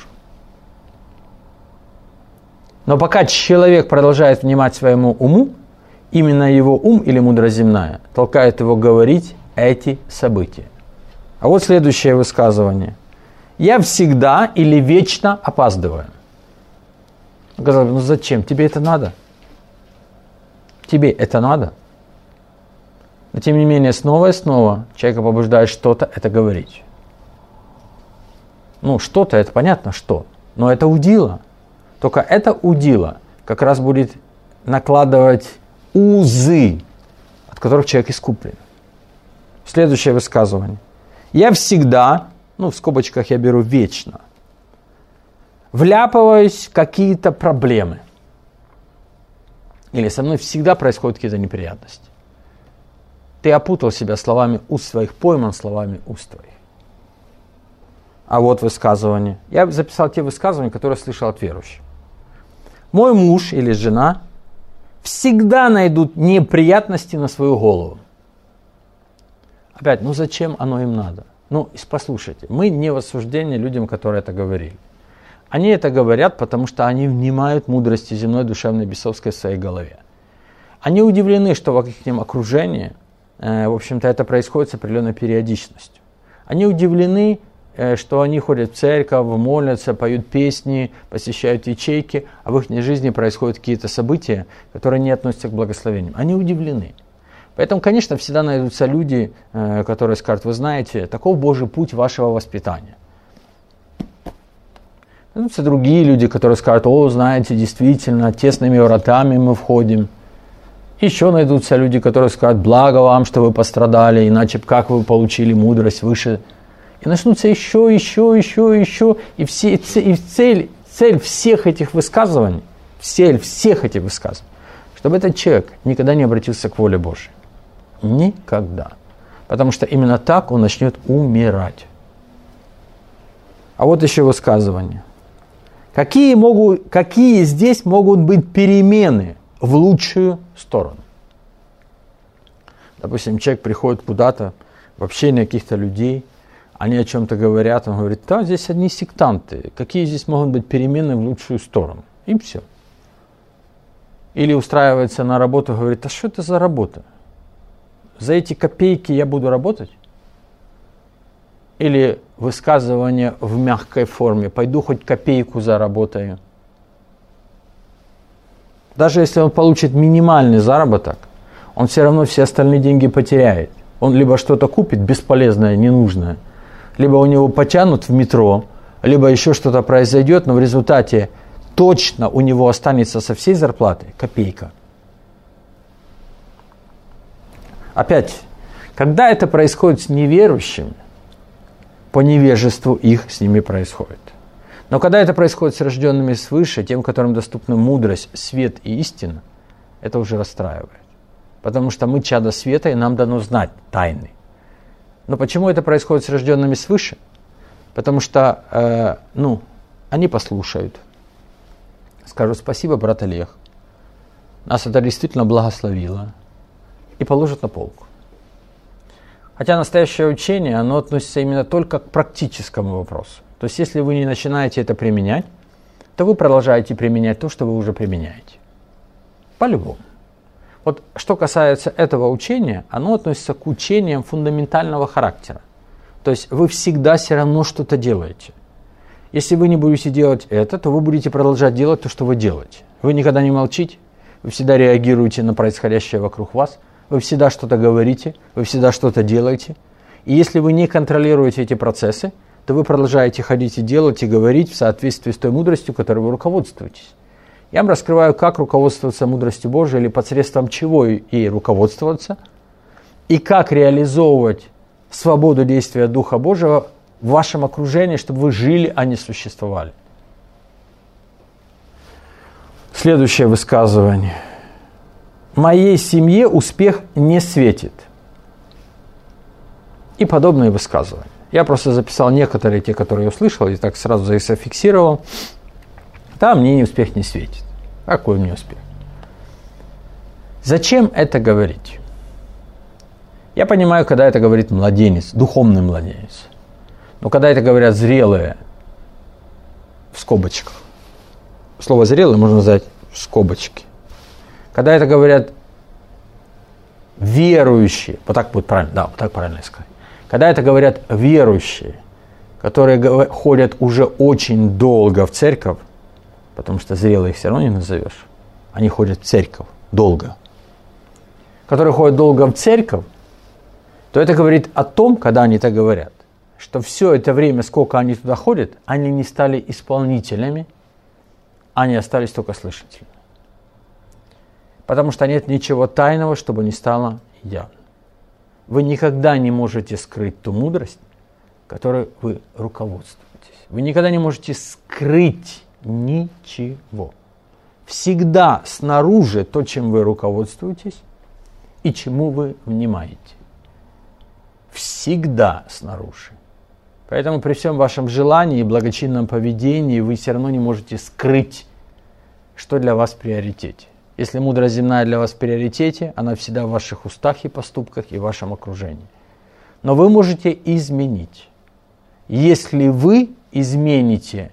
Speaker 1: Но пока человек продолжает внимать своему уму, именно его ум или мудрость земная толкает его говорить эти события. А вот следующее высказывание. Я всегда или вечно опаздываю. Казалось бы, ну зачем? Тебе это надо? Тебе это надо? Но тем не менее, снова и снова человека побуждает что-то это говорить. Ну, что-то, это понятно, что. Но это удило. Только это удило как раз будет накладывать узы, от которых человек искуплен. Следующее высказывание. Я всегда, ну в скобочках я беру вечно, вляпываюсь в какие-то проблемы. Или со мной всегда происходят какие-то неприятности. Ты опутал себя словами уст своих, пойман словами уст твоих. А вот высказывание. Я записал те высказывания, которые слышал от верующих. Мой муж или жена всегда найдут неприятности на свою голову. Опять, ну зачем оно им надо? Ну, послушайте, мы не в осуждении людям, которые это говорили. Они это говорят, потому что они внимают мудрости земной, душевной, бесовской в своей голове. Они удивлены, что в их окружении, э, в общем-то, это происходит с определенной периодичностью. Они удивлены, э, что они ходят в церковь, молятся, поют песни, посещают ячейки, а в их жизни происходят какие-то события, которые не относятся к благословениям. Они удивлены. Поэтому, конечно, всегда найдутся люди, э, которые скажут, вы знаете, таков Божий путь вашего воспитания. Найдутся другие люди, которые скажут, о, знаете, действительно, тесными вратами мы входим. Еще найдутся люди, которые скажут, благо вам, что вы пострадали, иначе как вы получили мудрость выше. И начнутся еще, еще, еще, еще. И, все, и цель, цель всех этих высказываний, цель всех этих высказываний, чтобы этот человек никогда не обратился к воле Божьей. Никогда. Потому что именно так он начнет умирать. А вот еще высказывание. Какие, могут, какие здесь могут быть перемены в лучшую сторону? Допустим, человек приходит куда-то, в общение каких-то людей, они о чем-то говорят, он говорит, да, здесь одни сектанты, какие здесь могут быть перемены в лучшую сторону? И все. Или устраивается на работу, говорит, а что это за работа? За эти копейки я буду работать? Или высказывание в мягкой форме, пойду хоть копейку заработаю. Даже если он получит минимальный заработок, он все равно все остальные деньги потеряет. Он либо что-то купит бесполезное, ненужное, либо у него потянут в метро, либо еще что-то произойдет, но в результате точно у него останется со всей зарплаты копейка. Опять, когда это происходит с неверующими, по невежеству их с ними происходит. Но когда это происходит с рожденными свыше, тем, которым доступна мудрость, свет и истина, это уже расстраивает. Потому что мы чада света, и нам дано знать тайны. Но почему это происходит с рожденными свыше? Потому что, э, ну, они послушают. Скажут, спасибо, брат Олег. Нас это действительно благословило. И положат на полку. Хотя настоящее учение, оно относится именно только к практическому вопросу. То есть, если вы не начинаете это применять, то вы продолжаете применять то, что вы уже применяете. По-любому. Вот что касается этого учения, оно относится к учениям фундаментального характера. То есть, вы всегда все равно что-то делаете. Если вы не будете делать это, то вы будете продолжать делать то, что вы делаете. Вы никогда не молчите, вы всегда реагируете на происходящее вокруг вас, вы всегда что-то говорите, вы всегда что-то делаете. И если вы не контролируете эти процессы, то вы продолжаете ходить и делать, и говорить в соответствии с той мудростью, которой вы руководствуетесь. Я вам раскрываю, как руководствоваться мудростью Божией, или посредством чего ей руководствоваться, и как реализовывать свободу действия Духа Божьего в вашем окружении, чтобы вы жили, а не существовали. Следующее высказывание. моей семье успех не светит. И подобные высказывания. Я просто записал некоторые, те, которые я услышал, и так сразу их зафиксировал. Да, мне не успех не светит. Какой мне успех? Зачем это говорить? Я понимаю, когда это говорит младенец, духовный младенец. Но когда это говорят зрелые, в скобочках. Слово «зрелый» можно назвать в скобочке. Когда это говорят верующие, вот так будет правильно, да, вот так правильно сказать. Когда это говорят верующие, которые ходят уже очень долго в церковь, потому что зрелых все равно не назовешь, они ходят в церковь долго, которые ходят долго в церковь, то это говорит о том, когда они так говорят, что все это время, сколько они туда ходят, они не стали исполнителями, они остались только слышателями. Потому что нет ничего тайного, чтобы не стало явно. Вы никогда не можете скрыть ту мудрость, которой вы руководствуетесь. Вы никогда не можете скрыть ничего. Всегда снаружи то, чем вы руководствуетесь и чему вы внимаете. Всегда снаружи. Поэтому при всем вашем желании и благочинном поведении вы все равно не можете скрыть, что для вас в приоритете. Если мудрость земная для вас в приоритете, она всегда в ваших устах и поступках и в вашем окружении. Но вы можете изменить. Если вы измените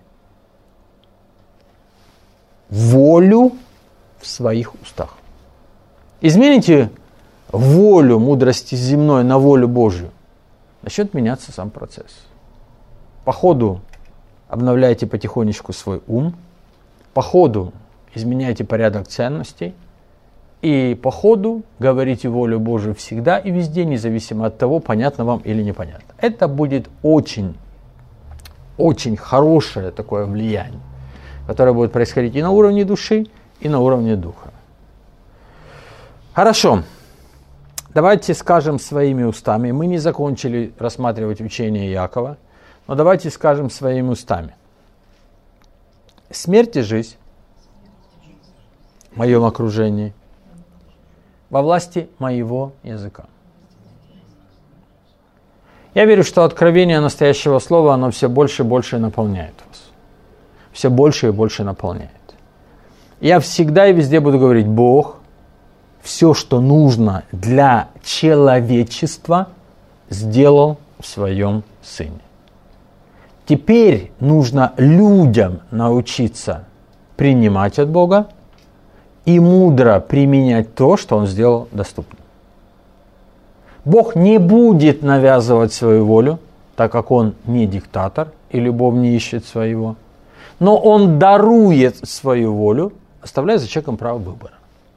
Speaker 1: волю в своих устах. Измените волю мудрости земной на волю Божью. Начнет меняться сам процесс. По ходу обновляйте потихонечку свой ум. По ходу изменяйте порядок ценностей. И по ходу говорите волю Божию всегда и везде, независимо от того, понятно вам или непонятно. Это будет очень, очень хорошее такое влияние, которое будет происходить и на уровне души, и на уровне духа. Хорошо. Давайте скажем своими устами. Мы не закончили рассматривать учение Иакова, но давайте скажем своими устами. Смерть и жизнь в моем окружении во власти моего языка. Я верю, что откровение настоящего слова, оно все больше и больше наполняет вас. Все больше и больше наполняет. Я всегда и везде буду говорить: Бог все, что нужно для человечества, сделал в своем Сыне. Теперь нужно людям научиться принимать от Бога и мудро применять то, что Он сделал доступным. Бог не будет навязывать свою волю, так как Он не диктатор и любовь не ищет своего, но Он дарует свою волю, оставляя за человеком право выбора.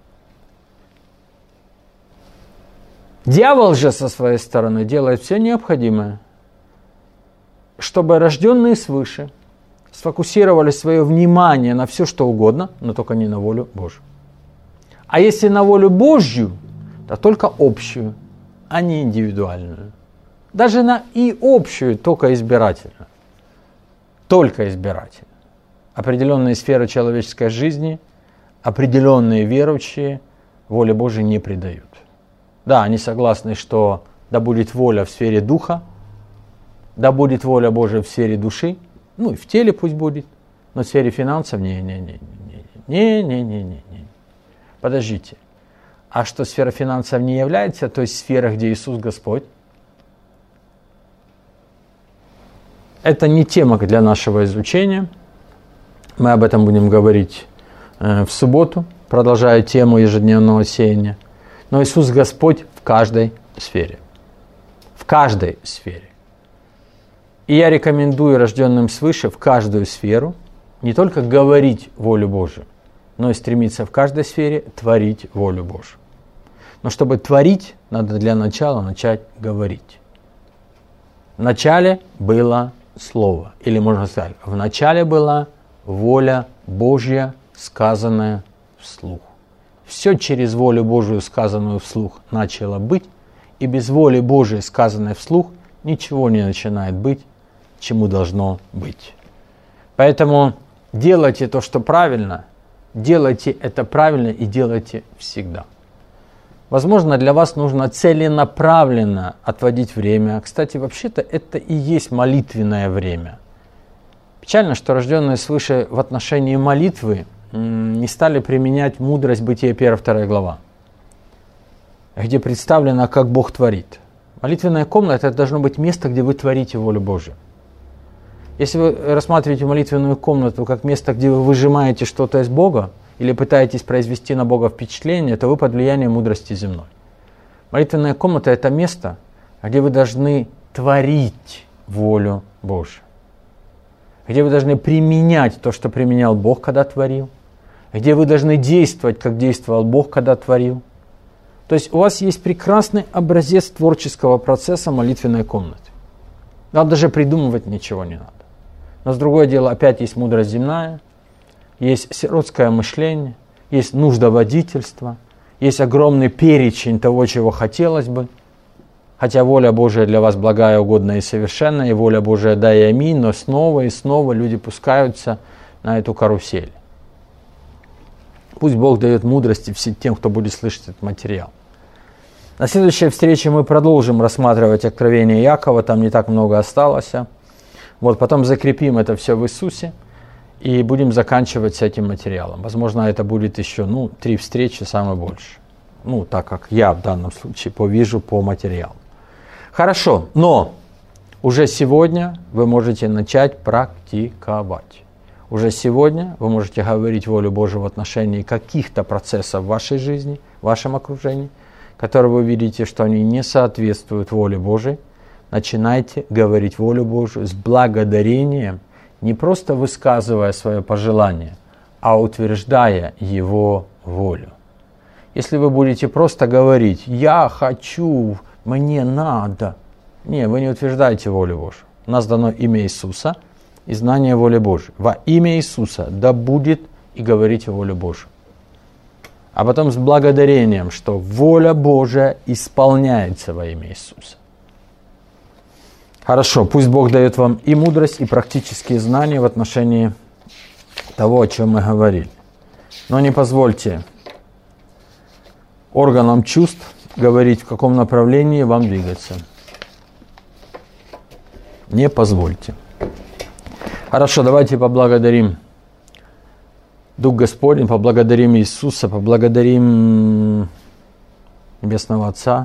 Speaker 1: Дьявол же со своей стороны делает все необходимое, чтобы рожденные свыше сфокусировали свое внимание на все, что угодно, но только не на волю Божью. А если на волю Божью, то только общую, а не индивидуальную. Даже на и общую, только избирательно. Только избирательно. Определенные сферы человеческой жизни, определенные верующие воле Божией не предают. Да, они согласны, что да будет воля в сфере духа, да будет воля Божия в сфере души, ну и в теле пусть будет, но в сфере финансов не-не-не-не-не-не-не-не-не. Подождите, а что сфера финансов не является той сферой, где Иисус Господь? Это не тема для нашего изучения. Мы об этом будем говорить э, в субботу, продолжая тему ежедневного сеяния. Но Иисус Господь в каждой сфере. В каждой сфере. И я рекомендую рожденным свыше в каждую сферу не только говорить волю Божию, но и стремиться в каждой сфере творить волю Божию. Но чтобы творить, надо для начала начать говорить. В начале было Слово. Или можно сказать, в начале была воля Божья, сказанная вслух. Все через волю Божию, сказанную вслух, начало быть, и без воли Божией, сказанной вслух, ничего не начинает быть, чему должно быть. Поэтому делайте то, что правильно, делайте это правильно и делайте всегда. Возможно, для вас нужно целенаправленно отводить время. Кстати, вообще-то это и есть молитвенное время. Печально, что рожденные свыше в отношении молитвы не стали применять мудрость Бытия первая вторая глава, где представлено, как Бог творит. Молитвенная комната – это должно быть место, где вы творите волю Божию. Если вы рассматриваете молитвенную комнату как место, где вы выжимаете что-то из Бога, или пытаетесь произвести на Бога впечатление, то вы под влиянием мудрости земной. Молитвенная комната – это место, где вы должны творить волю Божию, где вы должны применять то, что применял Бог, когда творил, где вы должны действовать, как действовал Бог, когда творил. То есть у вас есть прекрасный образец творческого процесса молитвенной комнаты. Вам даже придумывать ничего не надо. Но с другое дело, опять есть мудрость земная, есть сиротское мышление, есть нуждоводительство, есть огромный перечень того, чего хотелось бы. Хотя воля Божия для вас благая, угодная и совершенная, и воля Божия да и аминь, но снова и снова люди пускаются на эту карусель. Пусть Бог дает мудрости всем тем, кто будет слышать этот материал. На следующей встрече мы продолжим рассматривать Откровение Иакова, там не так много осталось. Вот, потом закрепим это все в Иисусе и будем заканчивать с этим материалом. Возможно, это будет еще ну, три встречи, самое больше. Ну, так как я в данном случае повижу по материалу. Хорошо, но уже сегодня вы можете начать практиковать. Уже сегодня вы можете говорить волю Божию в отношении каких-то процессов в вашей жизни, в вашем окружении, которые вы видите, что они не соответствуют воле Божией. Начинайте говорить волю Божию с благодарением, не просто высказывая свое пожелание, а утверждая Его волю. Если вы будете просто говорить «я хочу», «мне надо», не, вы не утверждаете волю Божию. У нас дано имя Иисуса и знание воли Божией. Во имя Иисуса да будет и говорите волю Божию. А потом с благодарением, что воля Божия исполняется во имя Иисуса. Хорошо, пусть Бог дает вам и мудрость, и практические знания в отношении того, о чем мы говорили. Но не позвольте органам чувств говорить, в каком направлении вам двигаться. Не позвольте. Хорошо, давайте поблагодарим Дух Господень, поблагодарим Иисуса, поблагодарим Небесного Отца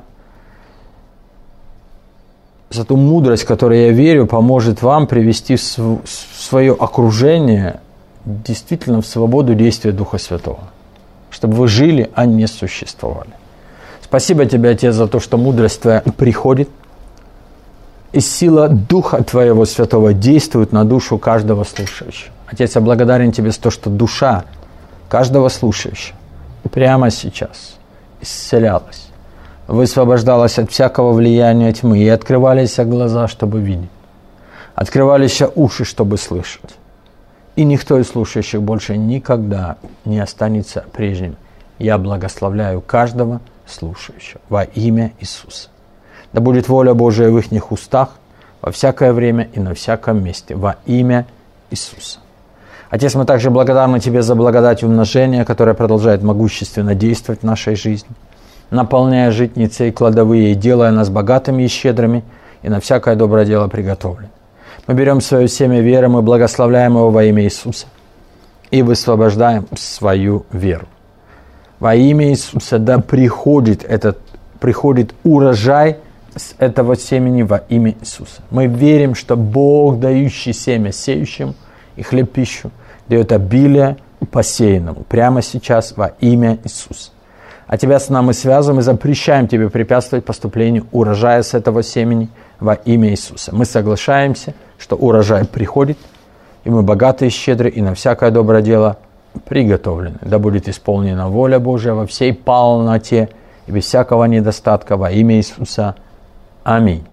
Speaker 1: за ту мудрость, которая, я верю, поможет вам привести свое окружение действительно в свободу действия Духа Святого, чтобы вы жили, а не существовали. Спасибо тебе, Отец, за то, что мудрость Твоя приходит, и сила Духа Твоего Святого действует на душу каждого слушающего. Отец, я благодарен Тебе за то, что душа каждого слушающего прямо сейчас исцелялась, высвобождалась от всякого влияния тьмы, и открывались глаза, чтобы видеть, открывались уши, чтобы слышать. И никто из слушающих больше никогда не останется прежним. Я благословляю каждого слушающего во имя Иисуса. Да будет воля Божия в их устах во всякое время и на всяком месте во имя Иисуса. Отец, мы также благодарны Тебе за благодать умножения, которая продолжает могущественно действовать в нашей жизни, наполняя житницы и кладовые, и делая нас богатыми и щедрыми, и на всякое доброе дело приготовлены. Мы берем свое семя веры, мы благословляем его во имя Иисуса и высвобождаем свою веру. Во имя Иисуса да приходит, этот, приходит урожай с этого семени во имя Иисуса. Мы верим, что Бог, дающий семя сеющим и хлеб пищу, дает обилие посеянному прямо сейчас во имя Иисуса. А Тебя с нами связываем и запрещаем Тебе препятствовать поступлению урожая с этого семени во имя Иисуса. Мы соглашаемся, что урожай приходит, и мы богаты и щедры, и на всякое доброе дело приготовлены. Да будет исполнена воля Божия во всей полноте и без всякого недостатка во имя Иисуса. Аминь.